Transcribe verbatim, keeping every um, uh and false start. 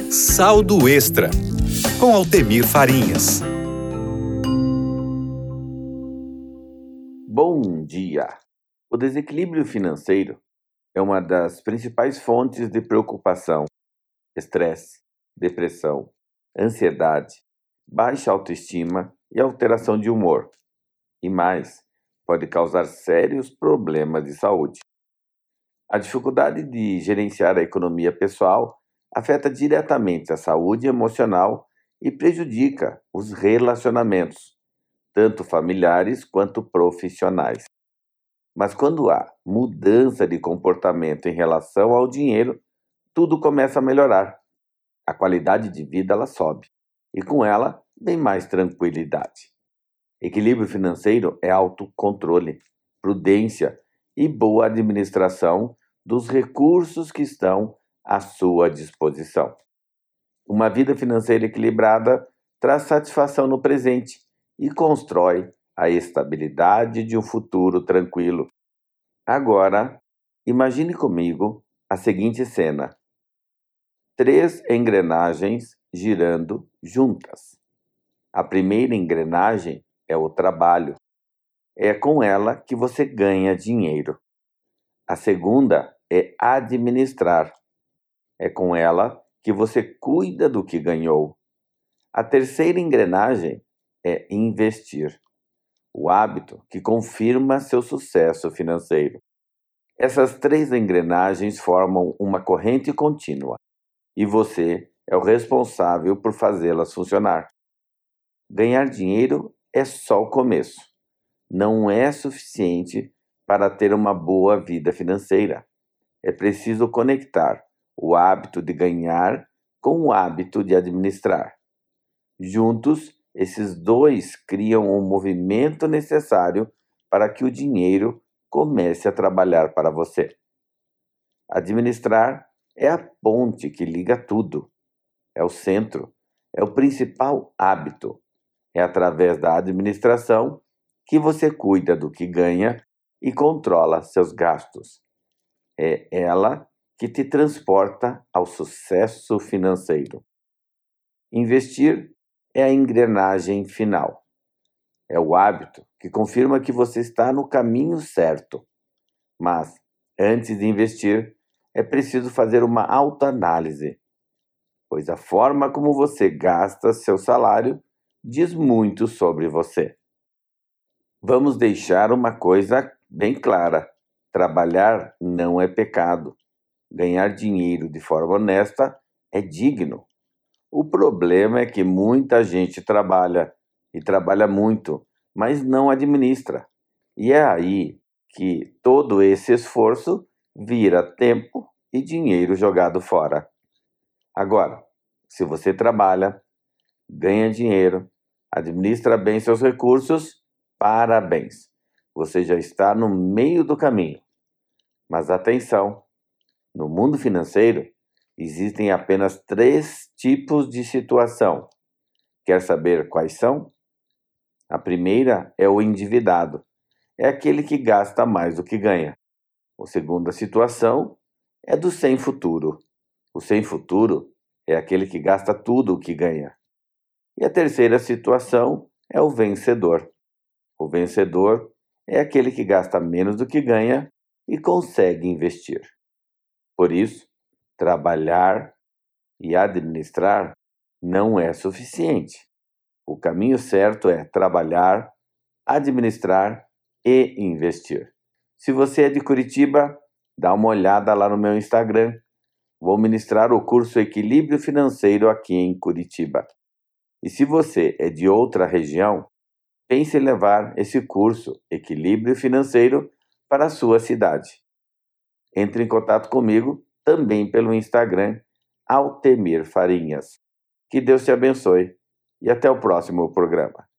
Saldo Extra, com Altemir Farinhas. Bom dia! O desequilíbrio financeiro é uma das principais fontes de preocupação, estresse, depressão, ansiedade, baixa autoestima e alteração de humor. E mais, pode causar sérios problemas de saúde. A dificuldade de gerenciar a economia pessoal afeta diretamente a saúde emocional e prejudica os relacionamentos, tanto familiares quanto profissionais. Mas quando há mudança de comportamento em relação ao dinheiro, tudo começa a melhorar. A qualidade de vida ela sobe e com ela vem mais tranquilidade. Equilíbrio financeiro é autocontrole, prudência e boa administração dos recursos que estão à sua disposição. Uma vida financeira equilibrada traz satisfação no presente e constrói a estabilidade de um futuro tranquilo. Agora, imagine comigo a seguinte cena: três engrenagens girando juntas. A primeira engrenagem é o trabalho. É com ela que você ganha dinheiro. A segunda é administrar. É com ela que você cuida do que ganhou. A terceira engrenagem é investir, o hábito que confirma seu sucesso financeiro. Essas três engrenagens formam uma corrente contínua e você é o responsável por fazê-las funcionar. Ganhar dinheiro é só o começo. Não é suficiente para ter uma boa vida financeira. É preciso conectar o hábito de ganhar com o hábito de administrar. Juntos, esses dois criam o movimento necessário para que o dinheiro comece a trabalhar para você. Administrar é a ponte que liga tudo. É o centro, é o principal hábito. É através da administração que você cuida do que ganha e controla seus gastos. É ela que te transporta ao sucesso financeiro. Investir é a engrenagem final. É o hábito que confirma que você está no caminho certo. Mas, antes de investir, é preciso fazer uma autoanálise, pois a forma como você gasta seu salário diz muito sobre você. Vamos deixar uma coisa bem clara: trabalhar não é pecado. Ganhar dinheiro de forma honesta é digno. O problema é que muita gente trabalha, e trabalha muito, mas não administra. E é aí que todo esse esforço vira tempo e dinheiro jogado fora. Agora, se você trabalha, ganha dinheiro, administra bem seus recursos, parabéns! Você já está no meio do caminho. Mas atenção! No mundo financeiro, existem apenas três tipos de situação. Quer saber quais são? A primeira é o endividado. É aquele que gasta mais do que ganha. A segunda situação é do sem futuro. O sem futuro é aquele que gasta tudo o que ganha. E a terceira situação é o vencedor. O vencedor é aquele que gasta menos do que ganha e consegue investir. Por isso, trabalhar e administrar não é suficiente. O caminho certo é trabalhar, administrar e investir. Se você é de Curitiba, dá uma olhada lá no meu Instagram. Vou ministrar o curso Equilíbrio Financeiro aqui em Curitiba. E se você é de outra região, pense em levar esse curso Equilíbrio Financeiro para a sua cidade. Entre em contato comigo também pelo Instagram, Altemir Farinhas. Que Deus te abençoe e até o próximo programa.